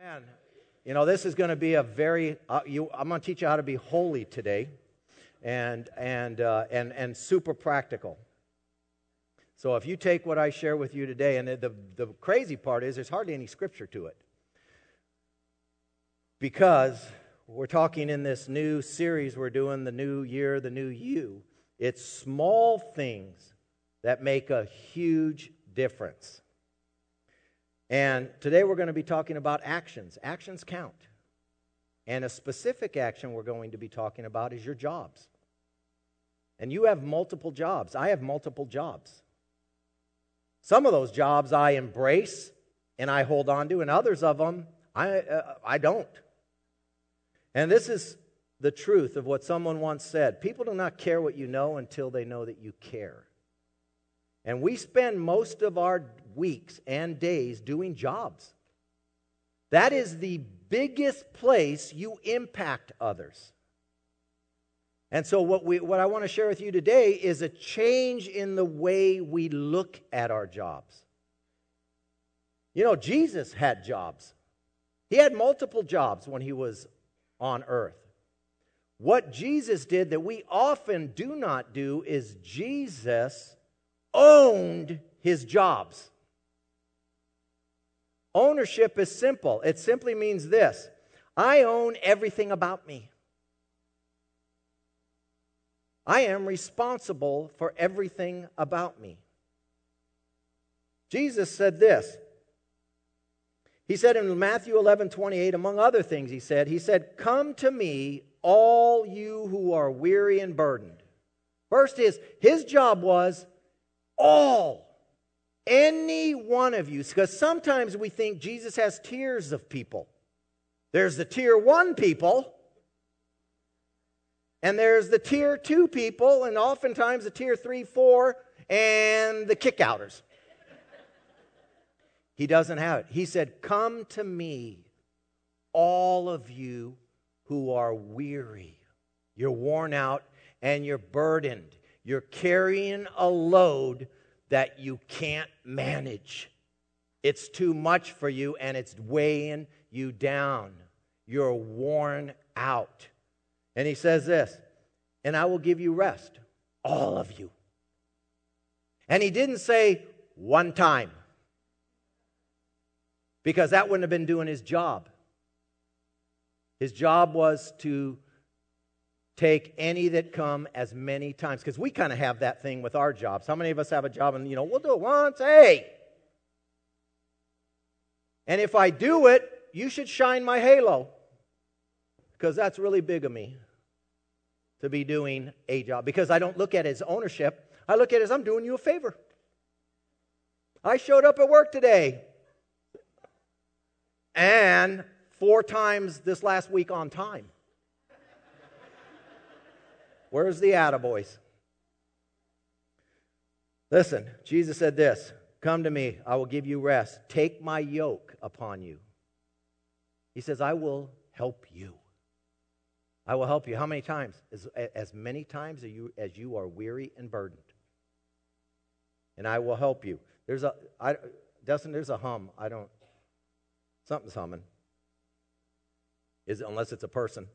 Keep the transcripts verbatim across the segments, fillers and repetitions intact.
Man, you know, this is going to be a very, uh, you, I'm going to teach you how to be holy today and, and, uh, and, and super practical. So if you take what I share with you today, and the, the, the crazy part is there's hardly any scripture to it. Because we're talking in this new series we're doing, the new year, the new you. It's small things that make a huge difference. And today we're going to be talking about actions. Actions count. And a specific action we're going to be talking about is your jobs. And you have multiple jobs. I have multiple jobs. Some of those jobs I embrace and I hold on to, and others of them I, uh, I don't. And this is the truth of what someone once said. People do not care what you know until they know that you care. And we spend most of our weeks and days doing jobs. That is the biggest place you impact others. And so what we what I want to share with you today is a change in the way we look at our jobs. You know, Jesus had jobs. He had multiple jobs when he was on earth. What Jesus did that we often do not do is Jesus owned his jobs. Ownership is simple. It simply means this: I own everything about me. I am responsible for everything about me. Jesus said this. He said in Matthew eleven twenty-eight, among other things, he said, he said, "Come to me, all you who are weary and burdened." First is, his job was all. Any one of you. Because sometimes we think Jesus has tiers of people. There's the tier one people. And there's the tier two people. And oftentimes the tier three, four, and the kick-outers. He doesn't have it. He said, "Come to me, all of you who are weary." You're worn out and you're burdened. You're carrying a load that you can't manage. It's too much for you and it's weighing you down. You're worn out. And he says this, "And I will give you rest, all of you." And he didn't say one time, because that wouldn't have been doing his job. His job was to take any that come as many times. Because we kind of have that thing with our jobs. How many of us have a job and, you know, we'll do it once, hey. And if I do it, you should shine my halo. Because that's really big of me to be doing a job. Because I don't look at it as ownership. I look at it as I'm doing you a favor. I showed up at work today. And four times this last week on time. Where's the attaboys? Listen, Jesus said this, "Come to me, I will give you rest. Take my yoke upon you." He says, I will help you. I will help you. How many times? As, as many times as you, as you are weary and burdened. And I will help you. There's a, I, Dustin, there's a hum. I don't, something's humming. Is it, unless it's a person.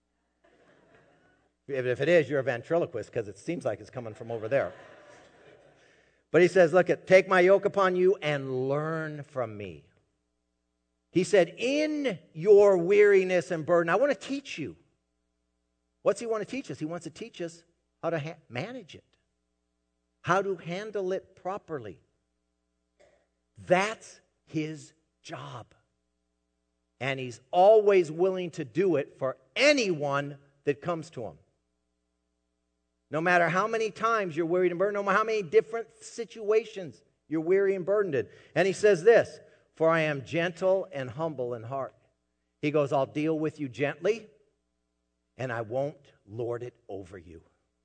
If it is, you're a ventriloquist because it seems like it's coming from over there. But he says, look, at, take my yoke upon you and learn from me. He said, in your weariness and burden, I want to teach you. What's he want to teach us? He wants to teach us how to ha- manage it, how to handle it properly. That's his job. And he's always willing to do it for anyone that comes to him. No matter how many times you're worried and burdened, no matter how many different situations you're weary and burdened in. And he says this, "For I am gentle and humble in heart." He goes, I'll deal with you gently, and I won't lord it over you.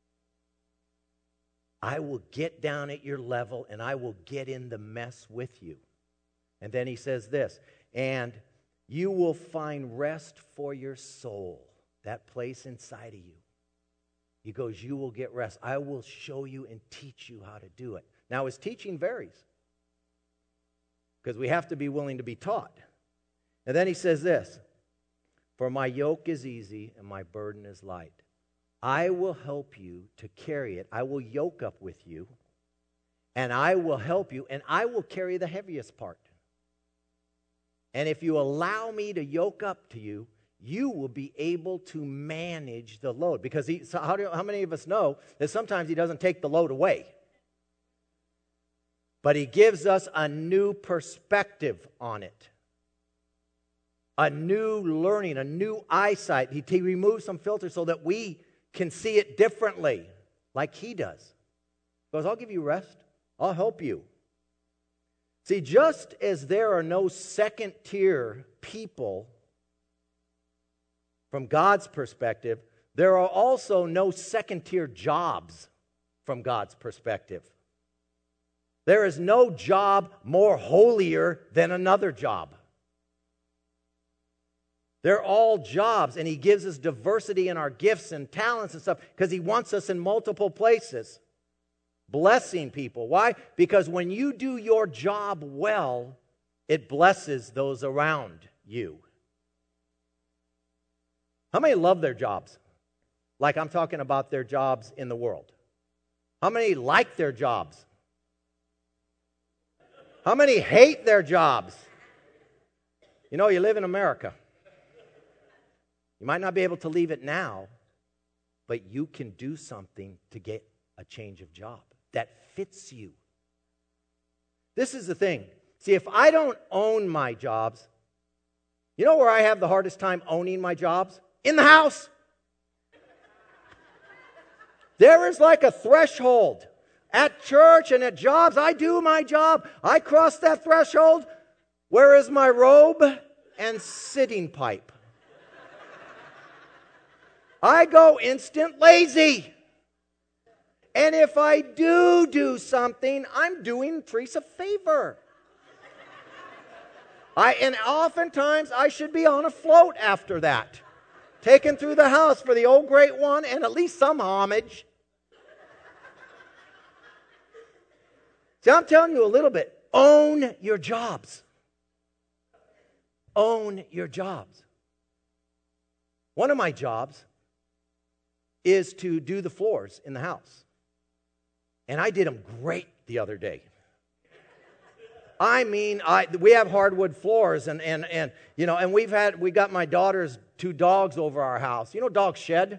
I will get down at your level, and I will get in the mess with you. And then he says this, "And you will find rest for your soul," that place inside of you. He goes, you will get rest. I will show you and teach you how to do it. Now, his teaching varies because we have to be willing to be taught. And then he says this, for my yoke is easy and my burden is light. I will help you to carry it. I will yoke up with you, and I will help you, and I will carry the heaviest part. And if you allow me to yoke up to you, you will be able to manage the load. Because he, so how, do, how many of us know that sometimes he doesn't take the load away? But he gives us a new perspective on it. A new learning, a new eyesight. He, he removes some filters so that we can see it differently, like he does. He goes, I'll give you rest. I'll help you. See, just as there are no second-tier people from God's perspective, there are also no second-tier jobs from God's perspective. There is no job more holier than another job. They're all jobs, and he gives us diversity in our gifts and talents and stuff because he wants us in multiple places. Blessing people. Why? Because when you do your job well, it blesses those around you. How many love their jobs? Like I'm talking about their jobs in the world. How many like their jobs? How many hate their jobs? You know, you live in America. You might not be able to leave it now, but you can do something to get a change of job that fits you. This is the thing. See, if I don't own my jobs, you know where I have the hardest time owning my jobs? In the house. There is like a threshold. At church and at jobs, I do my job. I cross that threshold. Where is my robe and sitting pipe? I go instant lazy. And if I do do something, I'm doing Teresa a favor. I, and oftentimes I should be on a float after that. Taken through the house for the old great one and at least some homage. See, I'm telling you a little bit. Own your jobs. Own your jobs. One of my jobs is to do the floors in the house. And I did them great the other day. I mean, I, we have hardwood floors, and, and, and, you know, and we've had, we got my daughter's two dogs over our house. You know dogs shed?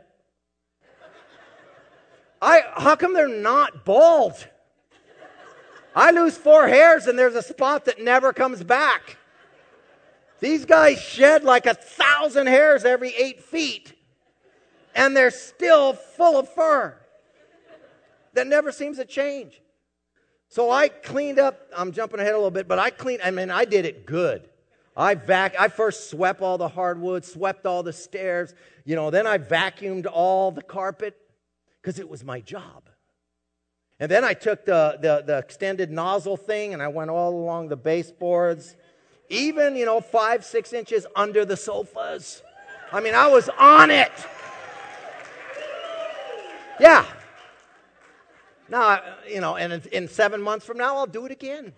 I, how come they're not bald? I lose four hairs and there's a spot that never comes back. These guys shed like a thousand hairs every eight feet. And they're still full of fur. That never seems to change. So I cleaned up, I'm jumping ahead a little bit, but I cleaned, I mean, I did it good. I vac, I first swept all the hardwood, swept all the stairs, you know, then I vacuumed all the carpet because it was my job. And then I took the, the, the extended nozzle thing and I went all along the baseboards, even, you know, five, six inches under the sofas. I mean, I was on it. Yeah. Now, you know, and in, in seven months from now, I'll do it again.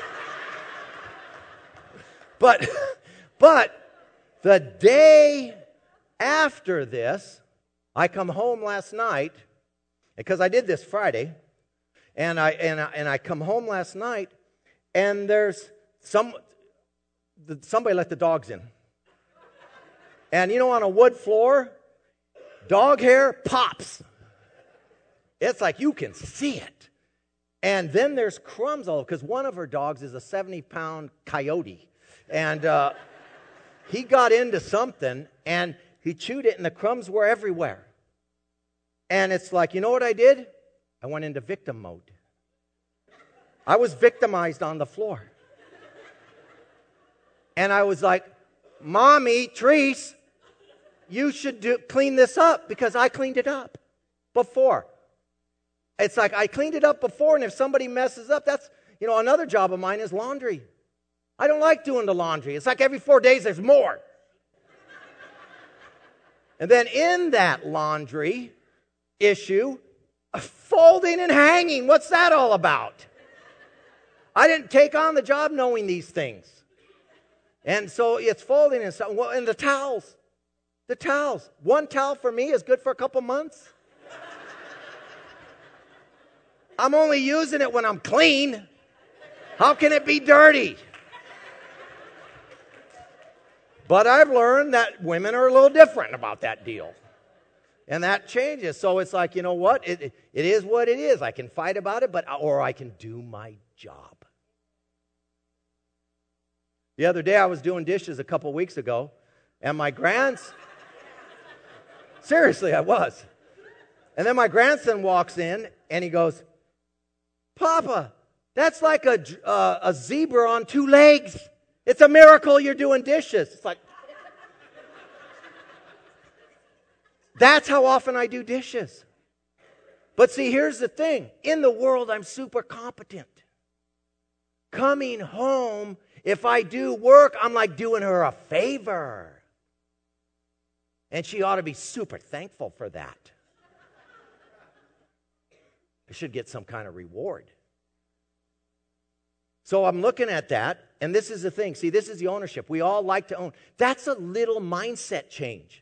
But, but the day after this, I come home last night, because I did this Friday, and I and I, and I come home last night, and there's some somebody let the dogs in, and you know, on a wood floor, dog hair pops. It's like you can see it. And then there's crumbs all over, because one of her dogs is a seventy-pound coyote. And uh, he got into something, and he chewed it, and the crumbs were everywhere. And it's like, you know what I did? I went into victim mode. I was victimized on the floor. And I was like, Mommy, Treese, you should do, clean this up, because I cleaned it up before. It's like I cleaned it up before, and if somebody messes up, that's, you know, another job of mine is laundry. I don't like doing the laundry. It's like every four days there's more. And then in that laundry issue, folding and hanging, what's that all about? I didn't take on the job knowing these things. And so it's folding and stuff. Well, and the towels. The towels. One towel for me is good for a couple months. I'm only using it when I'm clean. How can it be dirty? But I've learned that women are a little different about that deal. And that changes. So it's like, you know what? It, it is what it is. I can fight about it, but or I can do my job. The other day I was doing dishes a couple weeks ago, and my grands... Seriously, I was. And then my grandson walks in, and he goes, Papa, that's like a, uh, a zebra on two legs. It's a miracle you're doing dishes. It's like, that's how often I do dishes. But see, here's the thing. In the world, I'm super competent. Coming home, if I do work, I'm like doing her a favor. And she ought to be super thankful for that. I should get some kind of reward. So I'm looking at that, and this is the thing. See, this is the ownership. We all like to own. That's a little mindset change.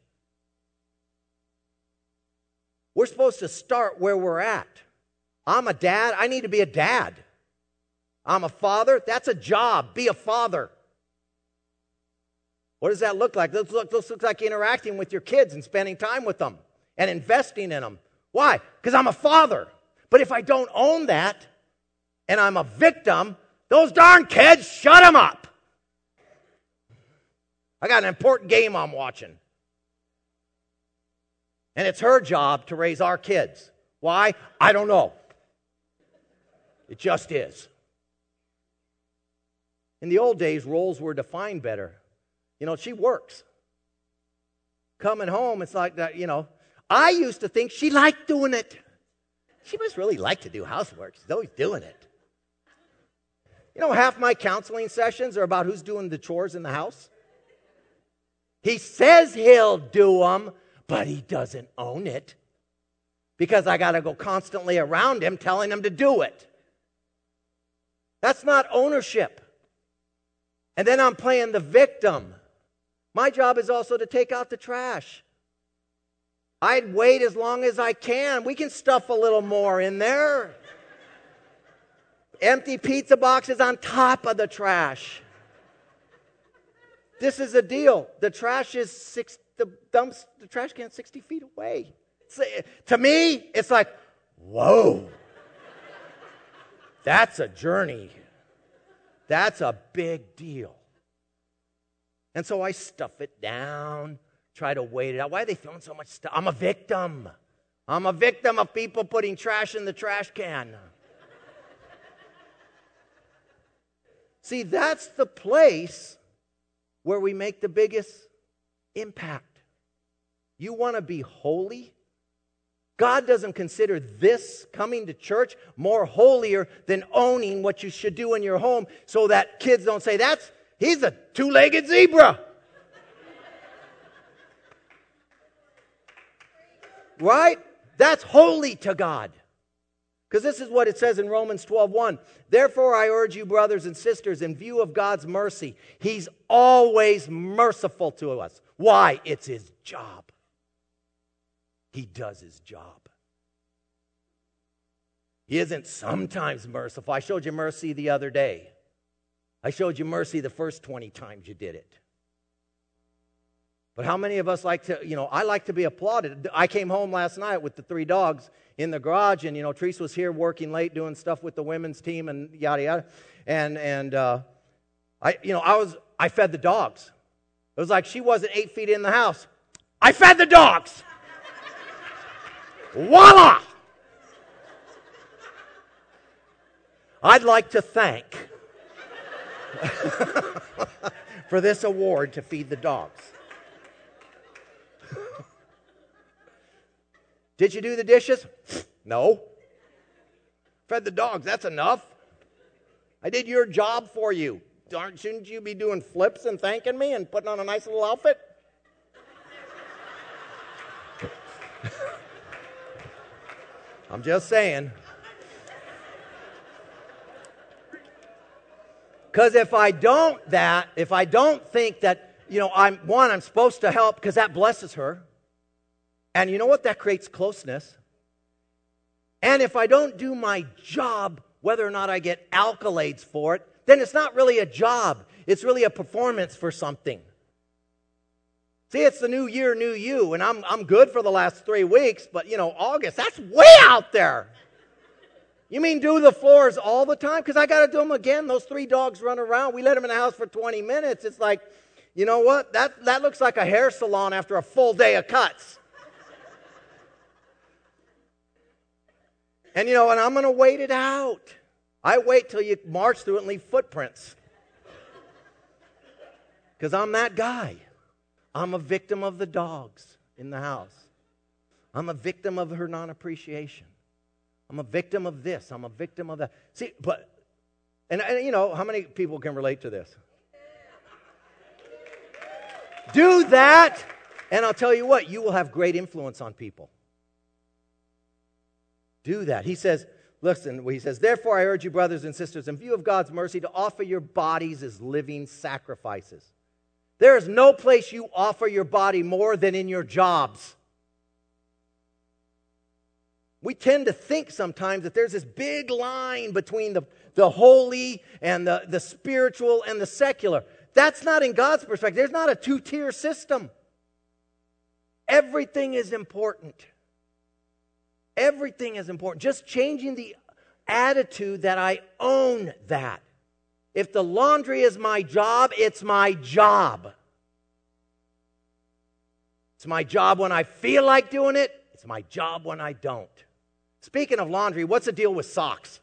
We're supposed to start where we're at. I'm a dad. I need to be a dad. I'm a father. That's a job. Be a father. What does that look like? This looks, this looks like interacting with your kids and spending time with them and investing in them. Why? Because I'm a father. But if I don't own that and I'm a victim, those darn kids, shut them up. I got an important game I'm watching. And it's her job to raise our kids. Why? I don't know. It just is. In the old days, roles were defined better. You know, she works. Coming home, it's like that, you know. I used to think she liked doing it. She must really like to do housework. She's always doing it. You know, half my counseling sessions are about who's doing the chores in the house. He says he'll do them, but he doesn't own it. Because I got to go constantly around him telling him to do it. That's not ownership. And then I'm playing the victim. My job is also to take out the trash. I'd wait as long as I can. We can stuff a little more in there. Empty pizza boxes on top of the trash. This is the deal. The trash is six. The dumps. The trash can's sixty feet away. It's, to me, it's like, whoa. That's a journey. That's a big deal. And so I stuff it down, try to wait it out. Why are they throwing so much stuff? I'm a victim. I'm a victim of people putting trash in the trash can. See, that's the place where we make the biggest impact. You want to be holy? God doesn't consider this coming to church more holier than owning what you should do in your home so that kids don't say, that's, he's a two-legged zebra. Right? That's holy to God. Because this is what it says in Romans twelve one. Therefore, I urge you, brothers and sisters, in view of God's mercy, He's always merciful to us. Why? It's His job. He does His job. He isn't sometimes merciful. I showed you mercy the other day. I showed you mercy the first twenty times you did it. But how many of us like to, you know, I like to be applauded. I came home last night with the three dogs in the garage, and, you know, Teresa was here working late doing stuff with the women's team and yada, yada. And, and uh, I, you know, I was, I fed the dogs. It was like she wasn't eight feet in the house. I fed the dogs. Voila! I'd like to thank for this award to feed the dogs. Did you do the dishes? No. Fed the dogs, that's enough. I did your job for you. Darn, shouldn't you be doing flips and thanking me and putting on a nice little outfit? I'm just saying. Because if I don't that, if I don't think that, you know, I'm one, I'm supposed to help because that blesses her. And you know what? That creates closeness. And if I don't do my job, whether or not I get accolades for it, then it's not really a job. It's really a performance for something. See, it's the new year, new you, and I'm I'm good for the last three weeks, but, you know, August, that's way out there. You mean do the floors all the time? Because I got to do them again. Those three dogs run around. We let them in the house for twenty minutes. It's like, you know what? That, that looks like a hair salon after a full day of cuts. And, you know, and I'm going to wait it out. I wait till you march through it and leave footprints. Because I'm that guy. I'm a victim of the dogs in the house. I'm a victim of her non-appreciation. I'm a victim of this. I'm a victim of that. See, but, and, and you know, how many people can relate to this? Do that, and I'll tell you what, you will have great influence on people. Do that. He says, listen, he says, therefore I urge you, brothers and sisters, in view of God's mercy, to offer your bodies as living sacrifices. There is no place you offer your body more than in your jobs. We tend to think sometimes that there's this big line between the, the holy and the, the spiritual and the secular. That's not in God's perspective. There's not a two-tier system. Everything is important. Everything is important. Just changing the attitude that I own that. If the laundry is my job, it's my job. It's my job when I feel like doing it. It's my job when I don't. Speaking of laundry, what's the deal with socks?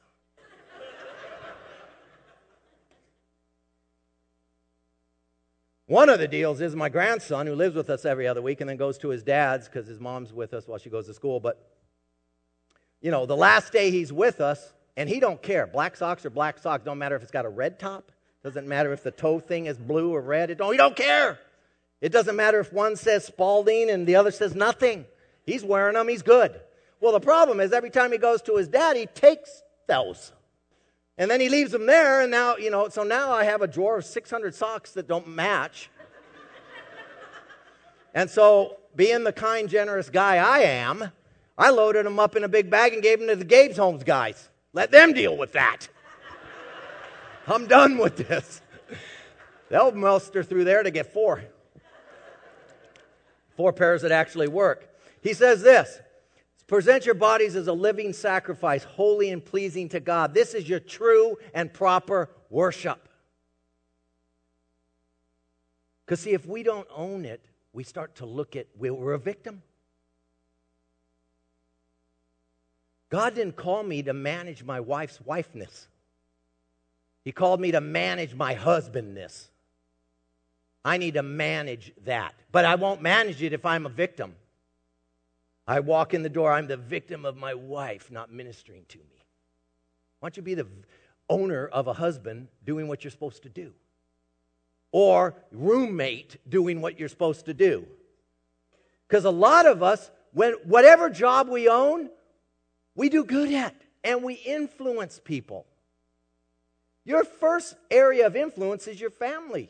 One of the deals is my grandson, who lives with us every other week and then goes to his dad's because his mom's with us while she goes to school. But, you know, the last day he's with us, and he don't care. Black socks are black socks. Don't matter if it's got a red top. Doesn't matter if the toe thing is blue or red. It don't, he don't care. It doesn't matter if one says Spalding and the other says nothing. He's wearing them. He's good. Well, the problem is every time he goes to his dad, he takes those. And then he leaves them there, and now, you know, so now I have a drawer of six hundred socks that don't match. And so, being the kind, generous guy I am, I loaded them up in a big bag and gave them to the Gabe's Homes guys. Let them deal with that. I'm done with this. They'll muster through there to get four. Four pairs that actually work. He says this, present your bodies as a living sacrifice, holy and pleasing to God. This is your true and proper worship. Because see, if we don't own it, we start to look at, we're a victim. God didn't call me to manage my wife's wifeness. He called me to manage my husbandness. I need to manage that. But I won't manage it if I'm a victim. I walk in the door, I'm the victim of my wife not ministering to me. Why don't you be the owner of a husband doing what you're supposed to do? Or roommate doing what you're supposed to do? Because a lot of us, when whatever job we own, we do good at, and we influence people. Your first area of influence is your family.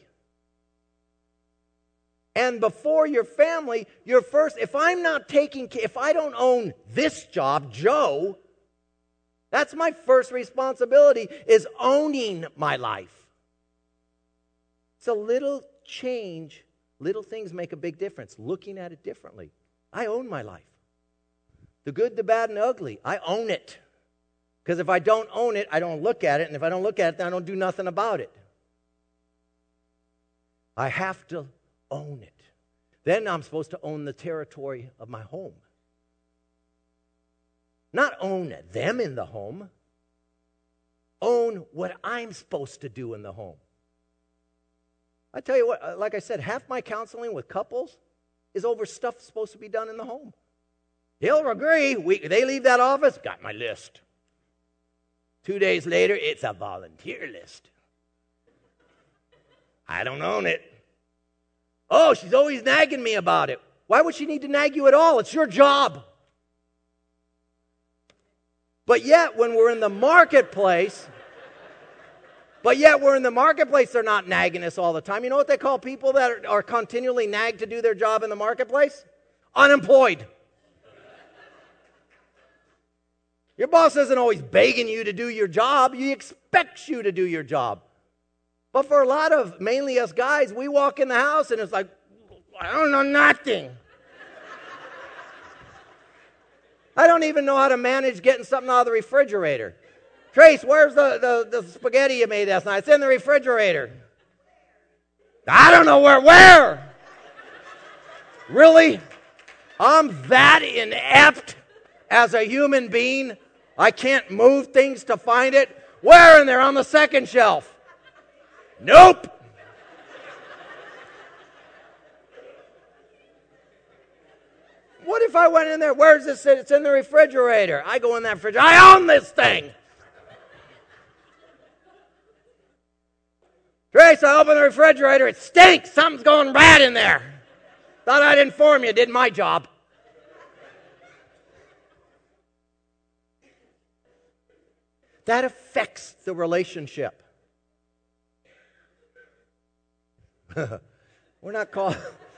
And before your family, your first, if I'm not taking, if I don't own this job, Joe, that's my first responsibility, is owning my life. It's a little change, little things make a big difference, looking at it differently. I own my life. The good, the bad, and the ugly, I own it. Because if I don't own it, I don't look at it, and if I don't look at it, then I don't do nothing about it. I have to own it. Then I'm supposed to own the territory of my home. Not own them in the home. Own what I'm supposed to do in the home. I tell you what, like I said, half my counseling with couples is over stuff supposed to be done in the home. He'll agree. We, they leave that office, got my list. Two days later, it's a volunteer list. I don't own it. Oh, she's always nagging me about it. Why would she need to nag you at all? It's your job. But yet, when we're in the marketplace, But yet we're in the marketplace, they're not nagging us all the time. You know what they call people that are, are continually nagged to do their job in the marketplace? Unemployed. Your boss isn't always begging you to do your job. He expects you to do your job. But for a lot of, mainly us guys, we walk in the house and it's like, I don't know nothing. I don't even know how to manage getting something out of the refrigerator. Trace, where's the, the, the spaghetti you made last night? It's in the refrigerator. I don't know where. Where? Really? I'm that inept as a human being. I can't move things to find it. Where in there? On the second shelf. Nope. What if I went in there? Where's this? It's in the refrigerator. I go in that refrigerator. I own this thing. Trace, I open the refrigerator. It stinks. Something's going bad in there. Thought I'd inform you. Did my job. That affects the relationship. We're not called.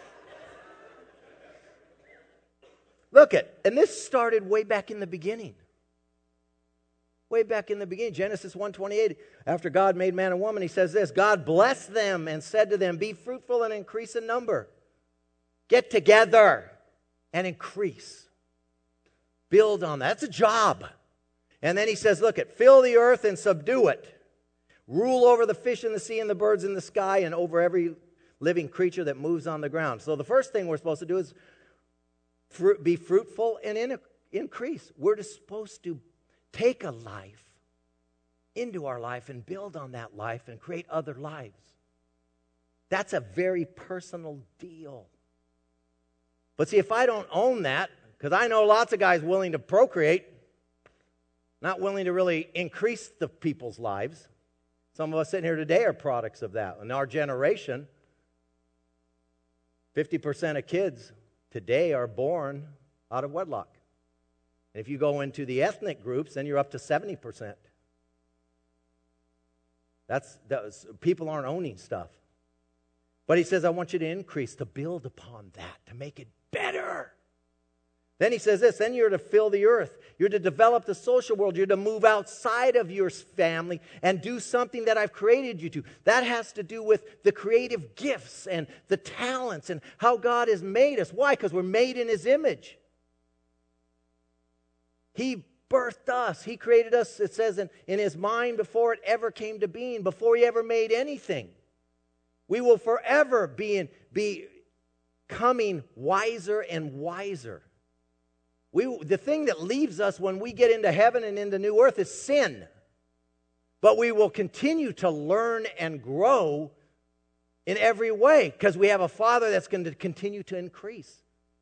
Look it, and this started way back in the beginning. Way back in the beginning, Genesis one twenty-eight, after God made man and woman, he says this, God blessed them and said to them, be fruitful and increase in number. Get together and increase. Build on that. That's a job. And then he says, look it, fill the earth and subdue it. Rule over the fish in the sea and the birds in the sky and over every living creature that moves on the ground. So the first thing we're supposed to do is fruit, be fruitful and in, increase. We're just supposed to take a life into our life and build on that life and create other lives. That's a very personal deal. But see, if I don't own that, because I know lots of guys willing to procreate, not willing to really increase the people's lives. Some of us sitting here today are products of that. In our generation, fifty percent of kids today are born out of wedlock. And if you go into the ethnic groups, then you're up to seventy percent. That's, that's people aren't owning stuff. But he says, I want you to increase, to build upon that, to make it better. Then he says this, then you're to fill the earth. You're to develop the social world. You're to move outside of your family and do something that I've created you to. That has to do with the creative gifts and the talents and how God has made us. Why? Because we're made in His image. He birthed us. He created us, it says, in, in His mind before it ever came to being, before He ever made anything. We will forever be, in, be coming wiser and wiser. We, the thing that leaves us when we get into heaven and into new earth is sin. But we will continue to learn and grow in every way because we have a Father that's going to continue to increase.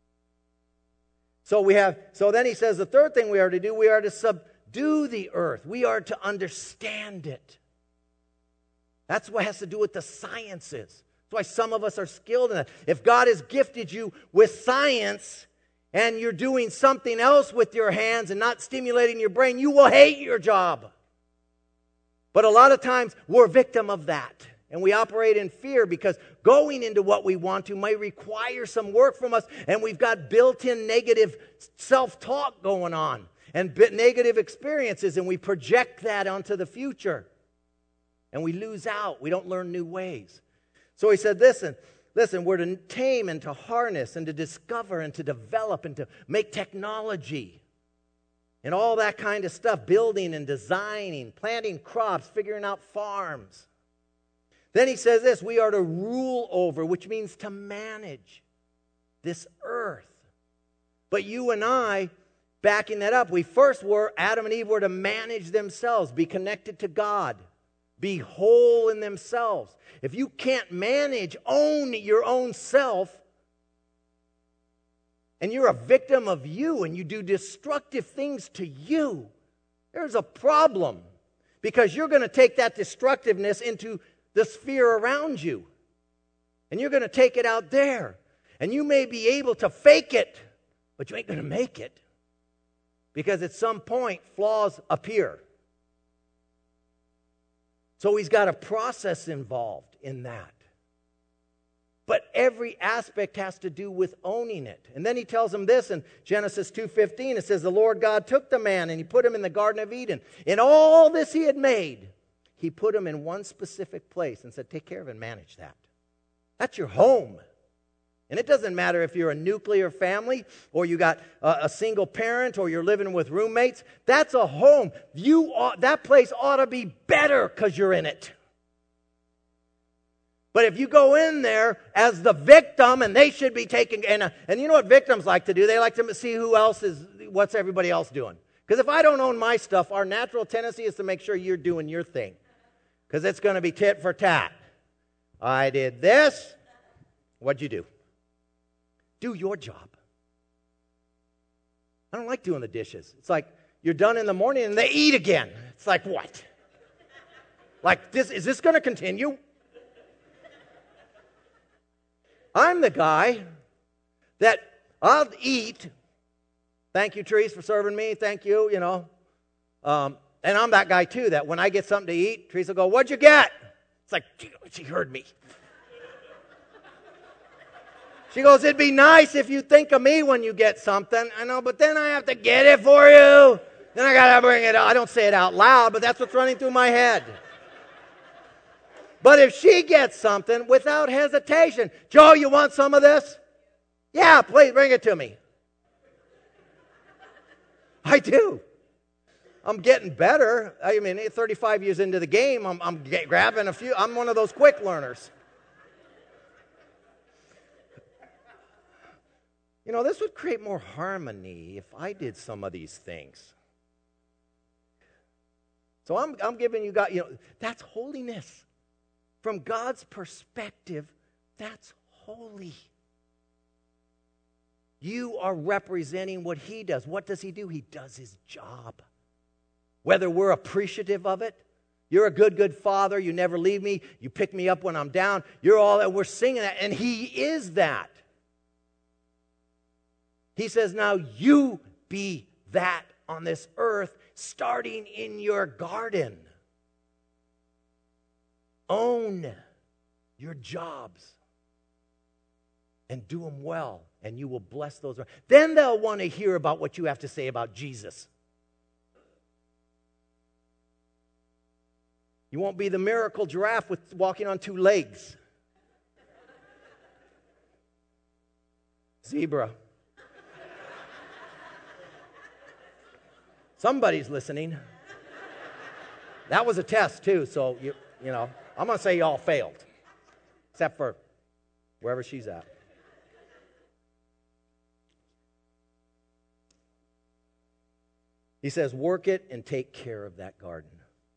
So we have. So then he says the third thing we are to do, we are to subdue the earth. We are to understand it. That's what has to do with the sciences. That's why some of us are skilled in it. If God has gifted you with science and you're doing something else with your hands and not stimulating your brain, you will hate your job. But a lot of times we're a victim of that. And we operate in fear because going into what we want to might require some work from us. And we've got built-in negative self-talk going on and negative experiences. And we project that onto the future. And we lose out. We don't learn new ways. So he said, listen, listen, we're to tame and to harness and to discover and to develop and to make technology and all that kind of stuff, building and designing, planting crops, figuring out farms. Then he says this, we are to rule over, which means to manage this earth. But you and I, backing that up, we first were, Adam and Eve were to manage themselves, be connected to God. Be whole in themselves. If you can't manage, own your own self, and you're a victim of you, and you do destructive things to you, there's a problem. Because you're going to take that destructiveness into the sphere around you. And you're going to take it out there. And you may be able to fake it, but you ain't going to make it. Because at some point, flaws appear. So he's got a process involved in that. But every aspect has to do with owning it. And then he tells him this in Genesis two fifteen. It says, the Lord God took the man and he put him in the Garden of Eden. In all this he had made, he put him in one specific place and said, take care of and manage that. That's your home. And it doesn't matter if you're a nuclear family or you got a, a single parent or you're living with roommates. That's a home. You ought, that place ought to be better because you're in it. But if you go in there as the victim and they should be taking, and, uh, and you know what victims like to do? They like to see who else is, what's everybody else doing. Because if I don't own my stuff, our natural tendency is to make sure you're doing your thing. Because it's going to be tit for tat. I did this. What'd you do? Do your job. I don't like doing the dishes. It's like you're done in the morning and they eat again. It's like, what? Like, this is this going to continue? I'm the guy that I'll eat. Thank you, Therese, for serving me. Thank you, you know. Um, and I'm that guy, too, that when I get something to eat, Therese will go, what'd you get? It's like, she heard me. She goes, it'd be nice if you think of me when you get something. I know, but then I have to get it for you. Then I got to bring it out. I don't say it out loud, but that's what's running through my head. But if she gets something, without hesitation, Joe, you want some of this? Yeah, please bring it to me. I do. I'm getting better. I mean, thirty-five years into the game, I'm, I'm get, grabbing a few. I'm one of those quick learners. You know, this would create more harmony if I did some of these things. So I'm, I'm giving you guys, you know, that's holiness. From God's perspective, that's holy. You are representing what He does. What does He do? He does His job. Whether we're appreciative of it, you're a good, good Father. You never leave me. You pick me up when I'm down. You're all that. We're singing that, and He is that. He says, now you be that on this earth, starting in your garden. Own your jobs and do them well, and you will bless those. Then they'll want to hear about what you have to say about Jesus. You won't be the miracle giraffe with walking on two legs. Zebra. Somebody's listening. That was a test too, so you you know, I'm going to say y'all failed. Except for wherever she's at. He says, work it and take care of that garden.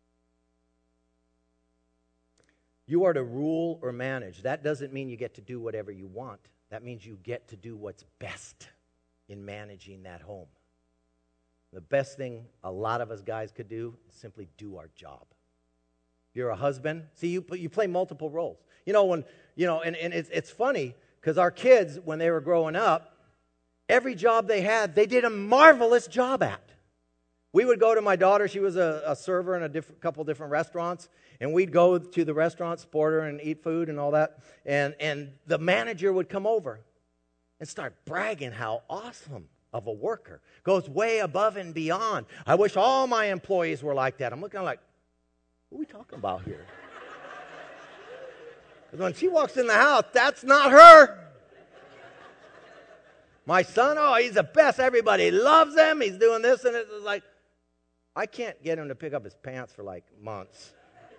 You are to rule or manage. That doesn't mean you get to do whatever you want. That means you get to do what's best in managing that home. The best thing a lot of us guys could do is simply do our job. If you're a husband, see, you you play multiple roles. You know, when, you know, and, and it's, it's funny because our kids, when they were growing up, every job they had, they did a marvelous job at. We would go to my daughter. She was a, a server in a diff- couple different restaurants, and we'd go to the restaurant, support her, and eat food and all that. And and the manager would come over and start bragging how awesome of a worker, goes way above and beyond. I wish all my employees were like that. I'm looking like, what are we talking about here? Because when she walks in the house, that's not her. My son, oh, he's the best. Everybody loves him. He's doing this, and it's like, I can't get him to pick up his pants for like months.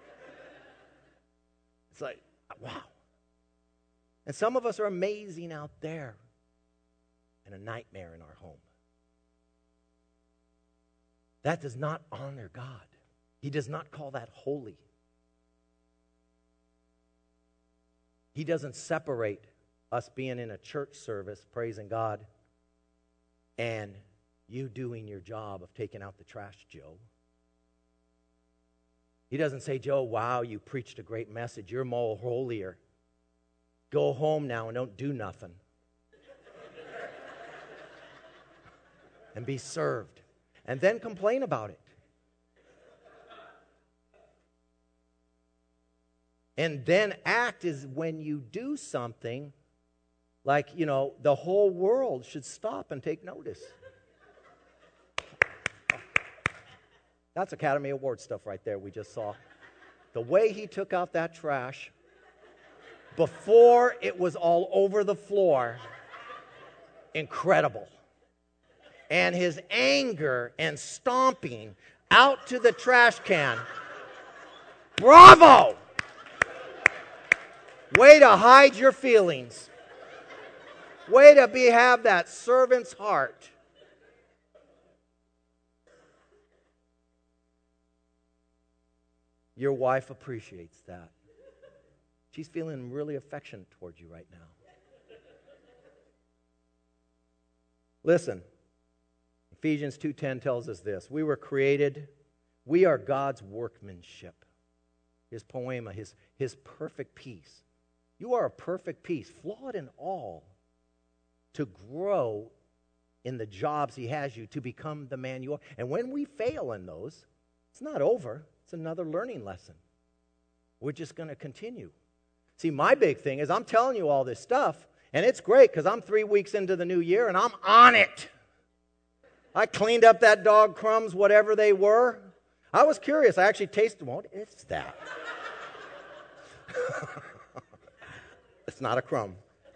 It's like, wow. And some of us are amazing out there and a nightmare in our home. That does not honor God. He does not call that holy. He doesn't separate us being in a church service, praising God, and you doing your job of taking out the trash, Joe. He doesn't say, Joe, wow, you preached a great message. You're more holier. Go home now and don't do nothing. And be served. And then complain about it. And then act is when you do something like, you know, the whole world should stop and take notice. That's Academy Award stuff right there we just saw. The way he took out that trash before it was all over the floor, incredible. And his anger and stomping out to the trash can. Bravo! Way to hide your feelings. Way to be have that servant's heart. Your wife appreciates that. She's feeling really affectionate towards you right now. Listen, Ephesians two ten tells us this. We were created, we are God's workmanship. His poema, his, his perfect piece. You are a perfect piece, flawed in all, to grow in the jobs He has you to become the man you are. And when we fail in those, it's not over. It's another learning lesson. We're just going to continue. See, my big thing is I'm telling you all this stuff, and it's great because I'm three weeks into the new year, and I'm on it. I cleaned up that dog crumbs, whatever they were. I was curious. I actually tasted them. What is that? It's not a crumb.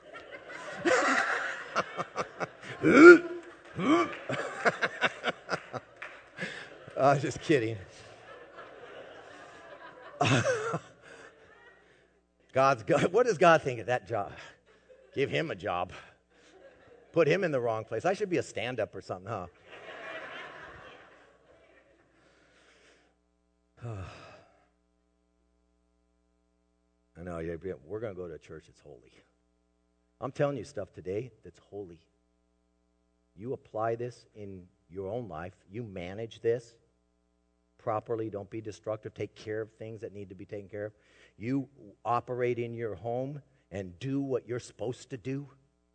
uh, just kidding. God's God. What does God think of that job? Give him a job. Put him in the wrong place. I should be a stand-up or something, huh? I know, we're going to go to a church that's holy. I'm telling you stuff today that's holy. You apply this in your own life. You manage this properly. Don't be destructive. Take care of things that need to be taken care of. You operate in your home and do what you're supposed to do.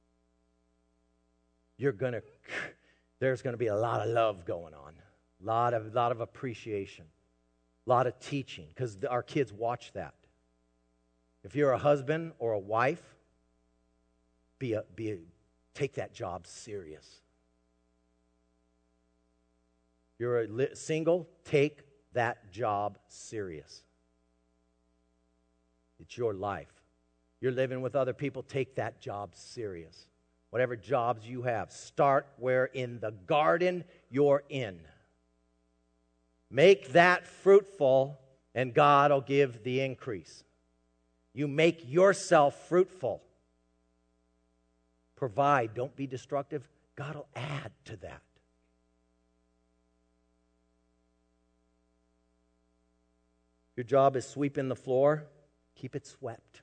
You're going to, there's going to be a lot of love going on. A lot of, lot of appreciation. A lot of teaching because our kids watch that. If you're a husband or a wife, be a, be a, take that job serious. You're a li- single, take that job serious. It's your life. You're living with other people, take that job serious. Whatever jobs you have, start where in the garden you're in. Make that fruitful, and God will give the increase. You make yourself fruitful. Provide. Don't be destructive. God will add to that. Your job is sweeping the floor. Keep it swept.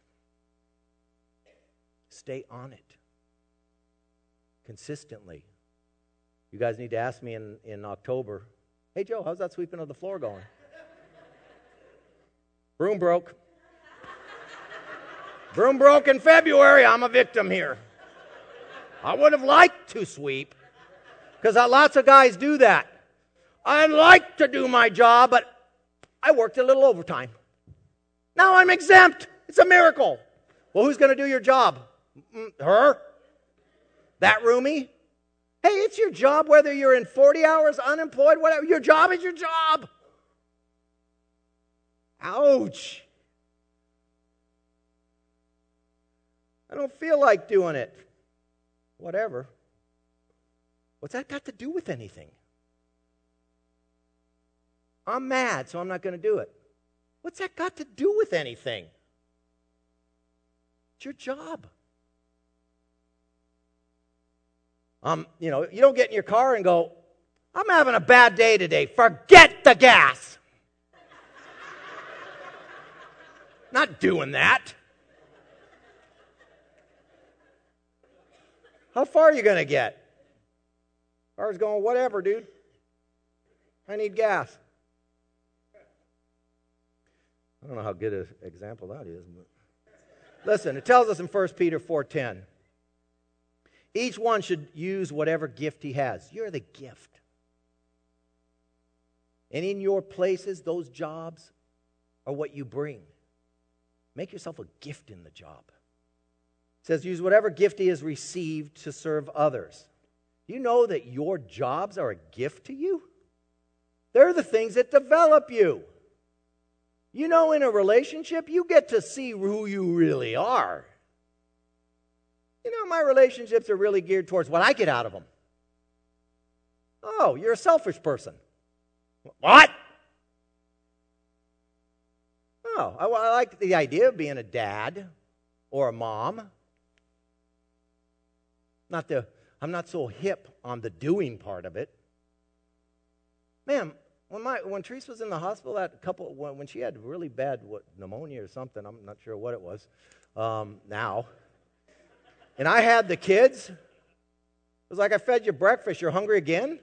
Stay on it. Consistently. You guys need to ask me in, in October, hey, Joe, how's that sweeping of the floor going? Broom broke. Broom broke in February. I'm a victim here. I would have liked to sweep because lots of guys do that. I'd like to do my job, but I worked a little overtime. Now I'm exempt. It's a miracle. Well, who's going to do your job? Her? That roomie? Hey, it's your job whether you're in forty hours, unemployed, whatever. Your job is your job. Ouch. I don't feel like doing it. Whatever. What's that got to do with anything? I'm mad, so I'm not going to do it. What's that got to do with anything? It's your job. Um, you know, you don't get in your car and go, I'm having a bad day today. Forget the gas. Not doing that. How far are you going to get? Car's going, whatever, dude. I need gas. I don't know how good an example that is. But listen, it tells us in First Peter four ten. Each one should use whatever gift he has. You're the gift. And in your places, those jobs are what you bring. Make yourself a gift in the job. It says, use whatever gift he has received to serve others. Do you know that your jobs are a gift to you? They're the things that develop you. You know, in a relationship, you get to see who you really are. You know, my relationships are really geared towards what I get out of them. Oh, you're a selfish person. What? Oh, I, I like the idea of being a dad or a mom. Not the, I'm not so hip on the doing part of it. Man, when my when Teresa was in the hospital, that couple when, when she had really bad what, pneumonia or something, I'm not sure what it was. Um, now, and I had the kids. It was like I fed you breakfast. You're hungry again?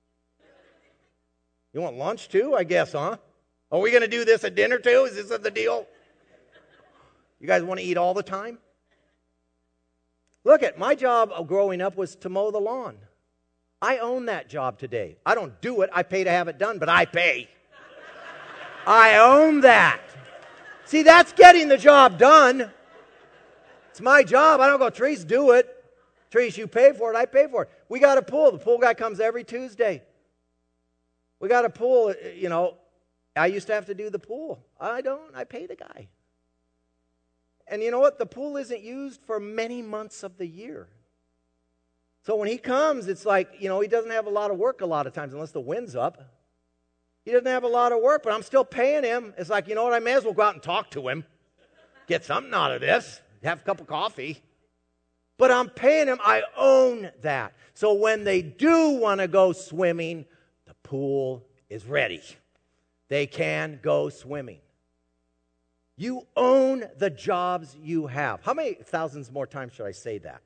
You want lunch too? I guess, huh? Are we going to do this at dinner too? Is this the deal? You guys want to eat all the time? Look at my job of growing up was to mow the lawn. I own that job today. I don't do it. I pay to have it done, but I pay. I own that. See, that's getting the job done. It's my job. I don't go, Trees, do it. Trees, you pay for it. I pay for it. We got a pool. The pool guy comes every Tuesday. We got a pool, you know. I used to have to do the pool. I don't. I pay the guy. And you know what? The pool isn't used for many months of the year. So when he comes, it's like, you know, he doesn't have a lot of work a lot of times unless the wind's up. He doesn't have a lot of work, but I'm still paying him. It's like, you know what? I may as well go out and talk to him. Get something out of this. Have a cup of coffee. But I'm paying him. I own that. So when they do want to go swimming, the pool is ready. They can go swimming. You own the jobs you have. How many thousands more times should I say that?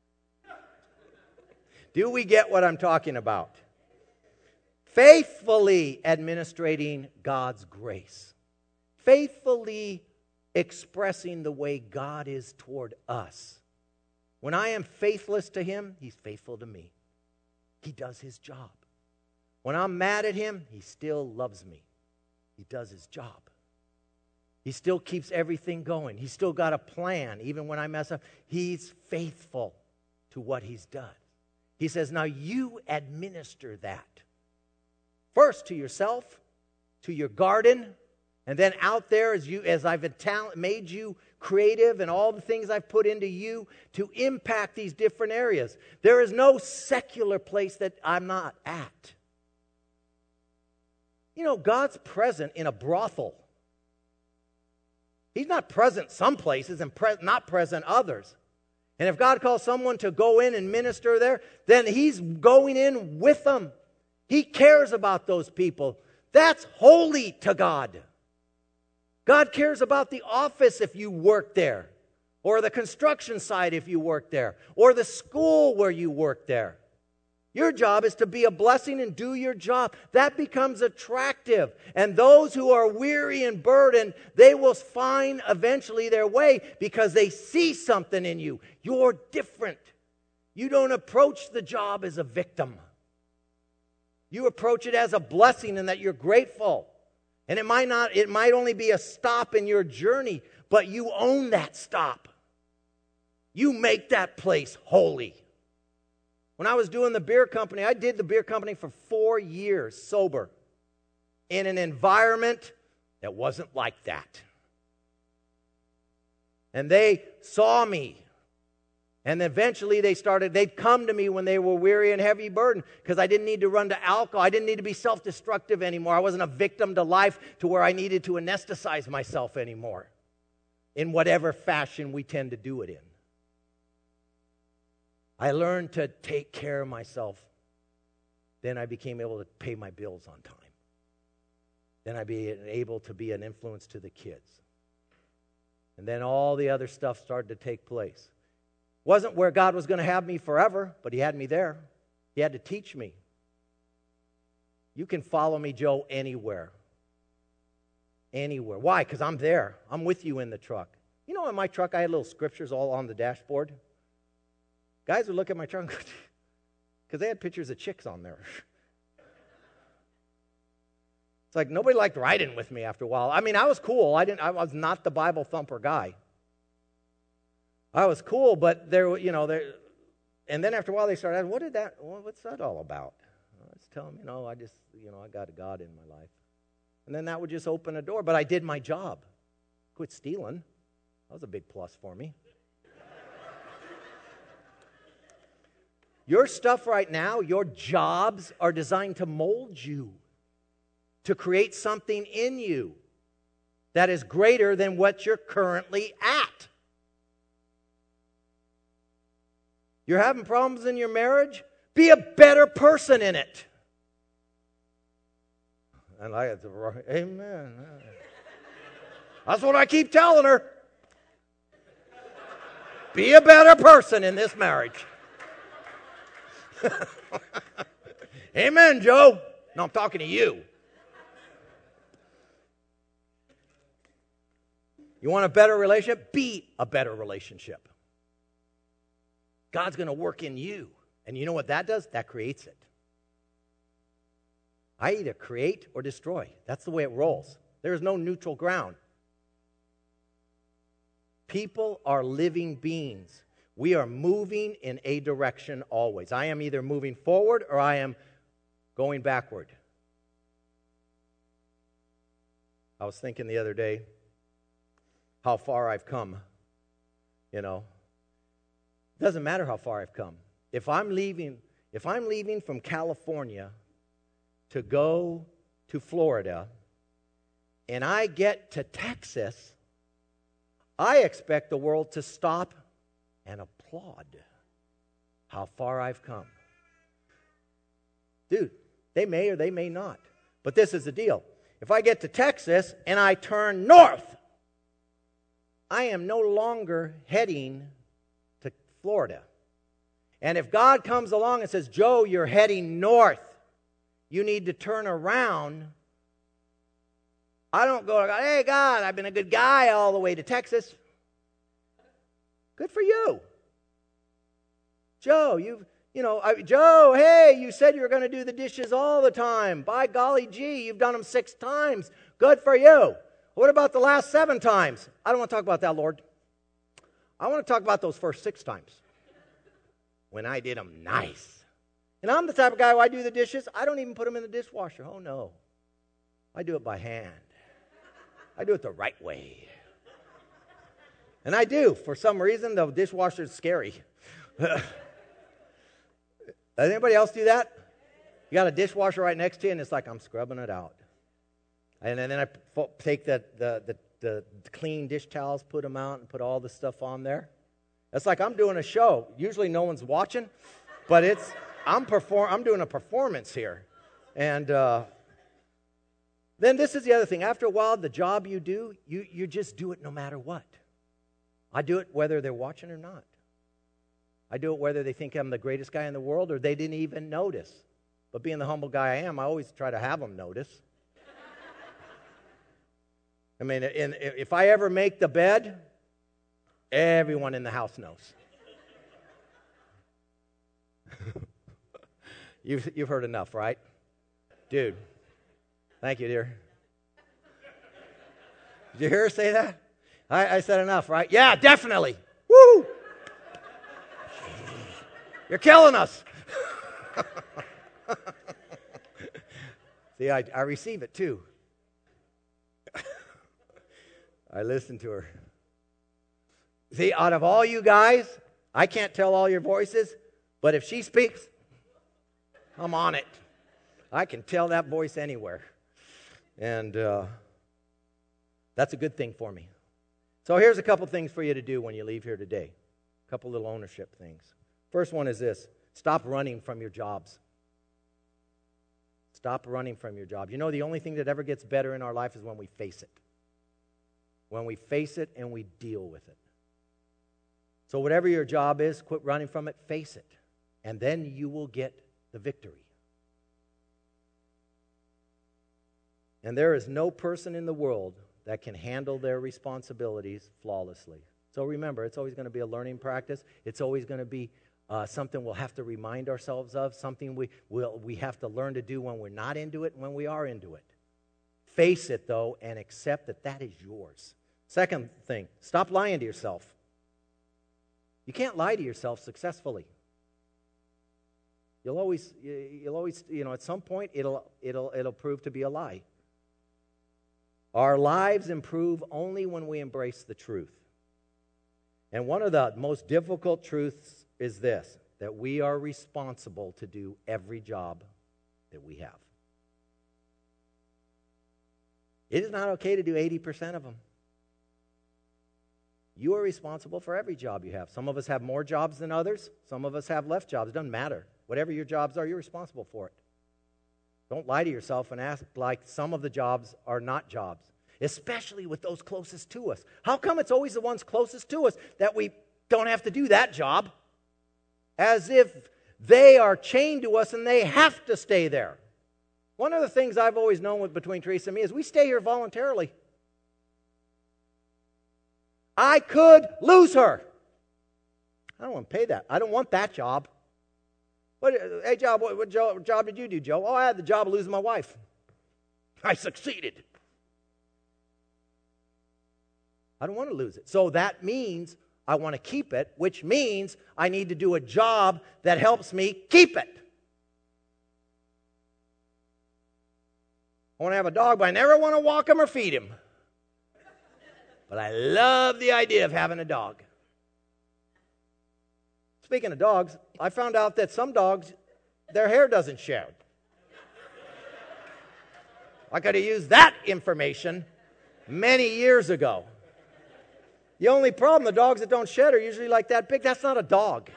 Do we get what I'm talking about? Faithfully administrating God's grace. Faithfully expressing the way God is toward us. When I am faithless to Him, He's faithful to me. He does His job. When I'm mad at Him, He still loves me. He does His job. He still keeps everything going. He's still got a plan. Even when I mess up, He's faithful to what He's done. He says, now you administer that. First to yourself, to your garden, and then out there as you, as I've made you creative and all the things I've put into you to impact these different areas. There is no secular place that I'm not at. You know, God's present in a brothel. He's not present some places and pre- not present others. And if God calls someone to go in and minister there, then He's going in with them. He cares about those people. That's holy to God. God cares about the office if you work there, or the construction site if you work there, or the school where you work there. Your job is to be a blessing and do your job. That becomes attractive. And those who are weary and burdened, they will find eventually their way because they see something in you. You're different. You don't approach the job as a victim. You approach it as a blessing and that you're grateful. And it might not, it might only be a stop in your journey, but you own that stop. You make that place holy. When I was doing the beer company, I did the beer company for four years, sober, in an environment that wasn't like that. And they saw me. And eventually they started, they'd come to me when they were weary and heavy burdened because I didn't need to run to alcohol. I didn't need to be self-destructive anymore. I wasn't a victim to life to where I needed to anesthetize myself anymore in whatever fashion we tend to do it in. I learned to take care of myself. Then I became able to pay my bills on time. Then I became able to be an influence to the kids. And then all the other stuff started to take place. Wasn't where God was going to have me forever, but He had me there. He had to teach me. You can follow me, Joe, anywhere. Anywhere. Why? Because I'm there. I'm with you in the truck. You know, in my truck, I had little scriptures all on the dashboard. Guys would look at my truck because they had pictures of chicks on there. It's like nobody liked riding with me after a while. I mean, I was cool. I didn't. I was not the Bible thumper guy. I was cool, but there, you know, there. And then after a while, they started asking, "What did that? What's that all about?" I just tell them, you know, I just, you know, I got a God in my life, and then that would just open a door. But I did my job. Quit stealing. That was a big plus for me. Your stuff right now, your jobs are designed to mold you, to create something in you that is greater than what you're currently at. You're having problems in your marriage? Be a better person in it. And I had to, amen. That's what I keep telling her. Be a better person in this marriage. Amen, Joe. No, I'm talking to you. You want a better relationship? Be a better relationship. God's going to work in you. And you know what that does? That creates it. I either create or destroy. That's the way it rolls. There is no neutral ground. People are living beings. We are moving in a direction always. I am either moving forward or I am going backward. I was thinking the other day how far I've come. You know, it doesn't matter how far I've come. If I'm leaving, if I'm leaving from California to go to Florida and I get to Texas, I expect the world to stop and applaud how far I've come. Dude, they may or they may not. But this is the deal. If I get to Texas and I turn north, I am no longer heading to Florida. And if God comes along and says, Joe, you're heading north, you need to turn around, I don't go, hey, God, I've been a good guy all the way to Texas. Good for you. Joe, you've, you know, I, Joe, hey, you said you were going to do the dishes all the time. By golly gee, you've done them six times. Good for you. What about the last seven times? I don't want to talk about that, Lord. I want to talk about those first six times when I did them nice. And I'm the type of guy who I do the dishes. I don't even put them in the dishwasher. Oh, no. I do it by hand. I do it the right way. And I do. For some reason, the dishwasher is scary. Does anybody else do that? You got a dishwasher right next to you, and it's like, I'm scrubbing it out. And then I take the, the, the, the clean dish towels, put them out, and put all the stuff on there. It's like I'm doing a show. Usually no one's watching, but it's I'm perform. I'm doing a performance here. And uh, then this is the other thing. After a while, the job you do, you, you just do it no matter what. I do it whether they're watching or not. I do it whether they think I'm the greatest guy in the world or they didn't even notice. But being the humble guy I am, I always try to have them notice. I mean, in, if I ever make the bed, everyone in the house knows. you've, you've heard enough, right? Dude, thank you, dear. Did you hear her say that? I, I said enough, right? Yeah, definitely. Woo! You're killing us. See, I, I receive it too. I listen to her. See, out of all you guys, I can't tell all your voices, but if she speaks, I'm on it. I can tell that voice anywhere. And uh, that's a good thing for me. So here's a couple things for you to do when you leave here today. A couple little ownership things. First one is this. Stop running from your jobs. Stop running from your job. You know, the only thing that ever gets better in our life is when we face it. When we face it and we deal with it. So whatever your job is, quit running from it, face it. And then you will get the victory. And there is no person in the world that can handle their responsibilities flawlessly. So remember, it's always going to be a learning practice. It's always going to be uh, something we'll have to remind ourselves of, something we will we have to learn to do when we're not into it and when we are into it. face it, though, and accept that that is yours. Second thing, stop lying to yourself. You can't lie to yourself successfully. You'll always, you'll always, you know, at some point it'll, it'll, it'll prove to be a lie. Our lives improve only when we embrace the truth. And one of the most difficult truths is this, that we are responsible to do every job that we have. It is not okay to do eighty percent of them. You are responsible for every job you have. Some of us have more jobs than others. Some of us have less jobs. It doesn't matter. Whatever your jobs are, you're responsible for it. Don't lie to yourself and act like some of the jobs are not jobs, especially with those closest to us. How come it's always the ones closest to us that we don't have to do that job? As if they are chained to us and they have to stay there. One of the things I've always known with between Teresa and me is we stay here voluntarily. I could lose her. I don't want to pay that. I don't want that job. What, hey, job, what, what job, job did you do, Joe? Oh, I had the job of losing my wife. I succeeded. I don't want to lose it. So that means I want to keep it, which means I need to do a job that helps me keep it. I want to have a dog, but I never want to walk him or feed him. But I love the idea of having a dog. Speaking of dogs, I found out that some dogs, their hair doesn't shed. I could have used that information many years ago. The only problem, the dogs that don't shed are usually like that big. That's not a dog.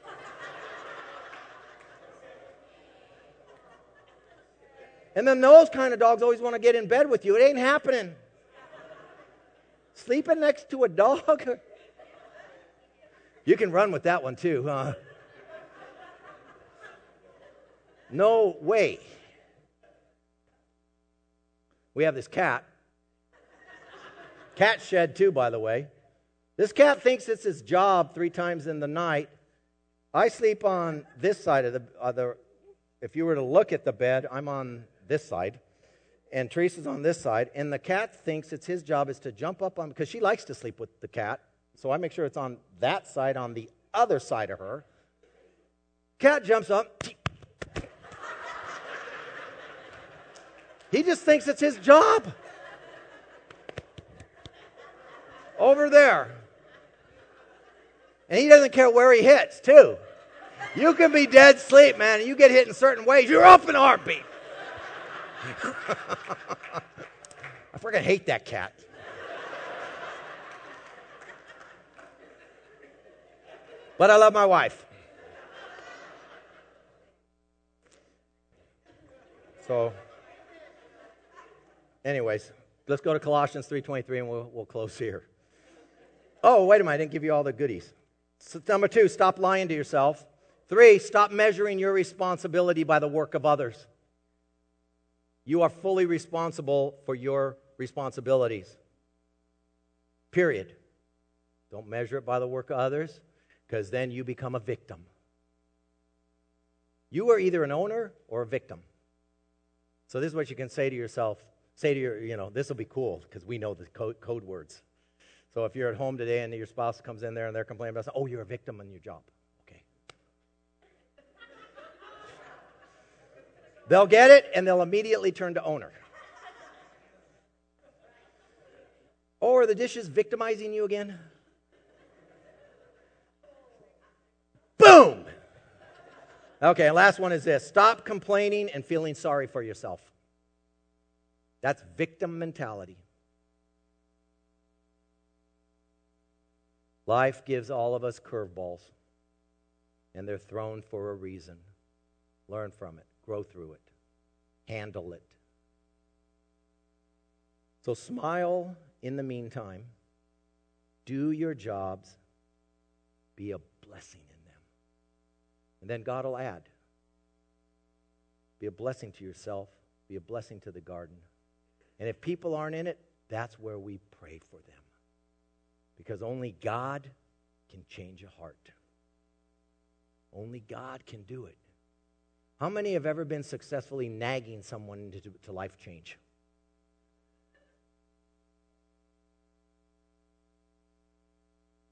And then those kind of dogs always want to get in bed with you. It ain't happening. Sleeping next to a dog? You can run with that one too, huh? No way. We have this cat. Cat shed too, by the way. This cat thinks it's his job three times in the night. I sleep on this side of the, uh, the if you were to look at the bed, I'm on this side, and Teresa's on this side, and the cat thinks it's his job is to jump up on, because she likes to sleep with the cat, so I make sure it's on that side, on the other side of her. Cat jumps up. He just thinks it's his job. Over there. And he doesn't care where he hits, too. You can be dead asleep, man, and you get hit in certain ways, you're up in a heartbeat. I freaking hate that cat. But I love my wife. So, anyways, let's go to Colossians three twenty-three and we'll, we'll close here. Oh, wait a minute, I didn't give you all the goodies. So, number two, stop lying to yourself. Three, stop measuring your responsibility by the work of others. You are fully responsible for your responsibilities. Period. Don't measure it by the work of others, because then you become a victim. You are either an owner or a victim. So this is what you can say to yourself. Say to your, you know, this will be cool, because we know the code, code words. So if you're at home today and your spouse comes in there and they're complaining about something, oh, you're a victim in your job. Okay. They'll get it, and they'll immediately turn to owner. Oh, are the dishes victimizing you again? Boom! Okay, and last one is this. Stop complaining and feeling sorry for yourself. That's victim mentality. Life gives all of us curveballs, and they're thrown for a reason. Learn from it. Grow through it. Handle it. So smile in the meantime. Do your jobs. Be a blessing in them. And then God will add. Be a blessing to yourself. Be a blessing to the garden. And if people aren't in it, that's where we pray for them. Because only God can change a heart. Only God can do it. How many have ever been successfully nagging someone to, to life change?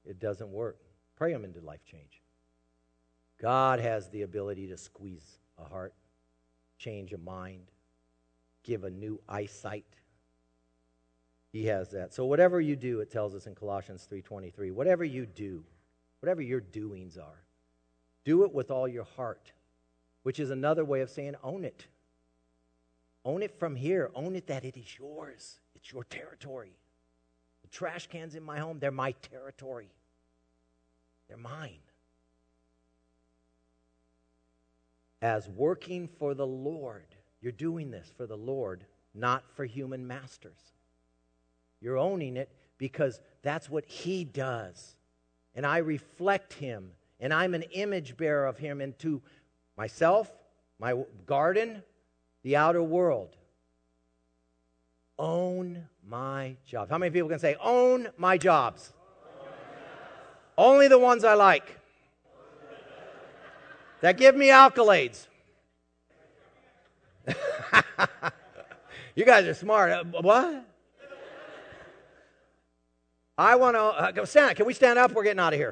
it doesn't work. Pray them into life change. God has the ability to squeeze a heart, change a mind, give a new eyesight. He has that. So whatever you do, it tells us in Colossians three twenty-three, whatever you do, whatever your doings are, do it with all your heart, which is another way of saying own it. Own it from here. Own it that it is yours. It's your territory. The trash cans in my home, they're my territory. They're mine. As working for the Lord, you're doing this for the Lord, not for human masters. You're owning it because that's what He does. And I reflect Him. And I'm an image bearer of Him into myself, my garden, the outer world. Own my jobs. How many people can say, own my jobs? Own my jobs. Only the ones I like. That give me accolades. You guys are smart. Uh, what? I want to uh, go stand. Can we stand up? We're getting out of here.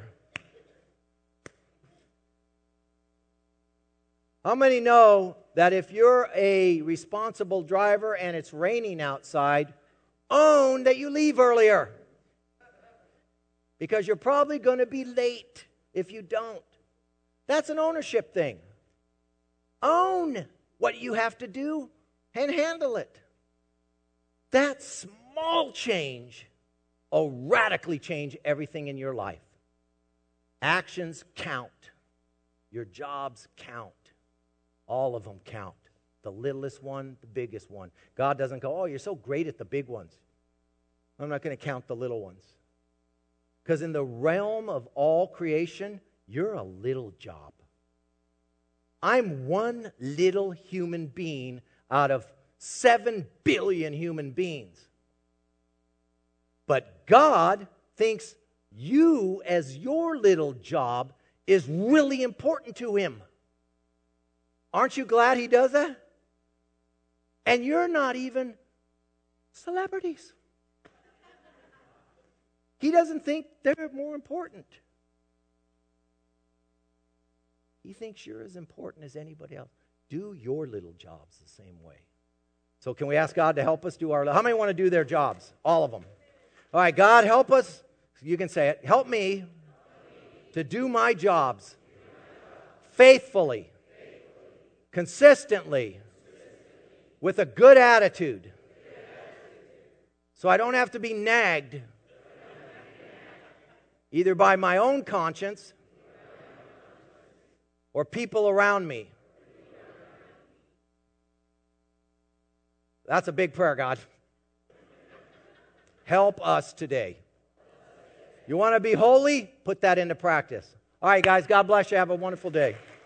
How many know that if you're a responsible driver and it's raining outside, own that you leave earlier? Because you're probably going to be late if you don't. That's an ownership thing. Own what you have to do and handle it. That small change will radically change everything in your life. Actions count. Your jobs count. All of them count. The littlest one, the biggest one. God doesn't go, oh, you're so great at the big ones. I'm not going to count the little ones. Because in the realm of all creation, you're a little job. I'm one little human being out of seven billion human beings. But God thinks you as your little job is really important to Him. Aren't you glad He does that? And you're not even celebrities. He doesn't think they're more important. He thinks you're as important as anybody else. Do your little jobs the same way. So can we ask God to help us do our... How many want to do their jobs? All of them. All right, God, help us. You can say it. Help me to do my jobs faithfully, consistently, with a good attitude, so I don't have to be nagged either by my own conscience or people around me. That's a big prayer, God. Help us today. You want to be holy? Put that into practice. All right, guys, God bless you. Have a wonderful day.